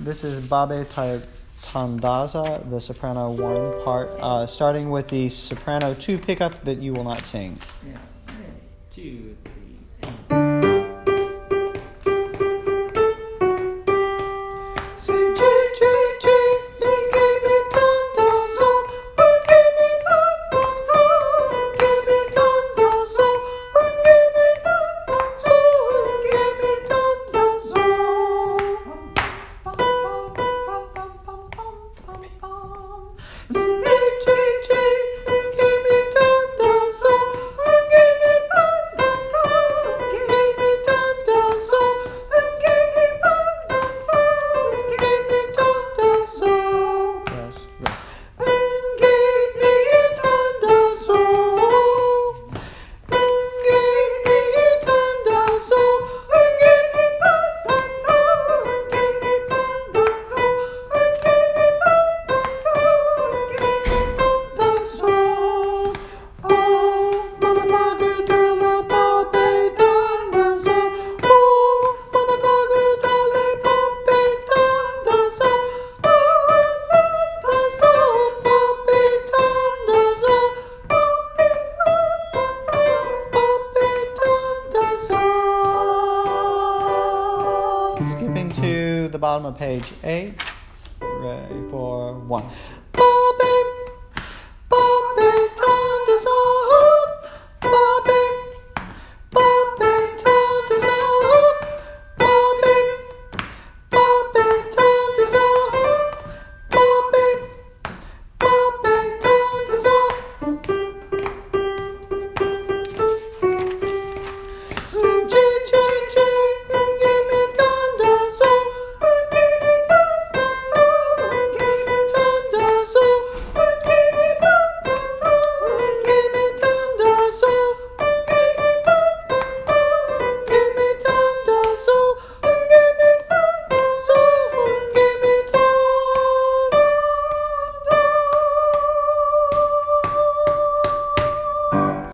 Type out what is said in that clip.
This is Babe Tandaza, the soprano 1 part, starting with the soprano 2 pickup that you will not sing. Yeah. 2, 3. Skipping to the bottom of page 8, ready for 1.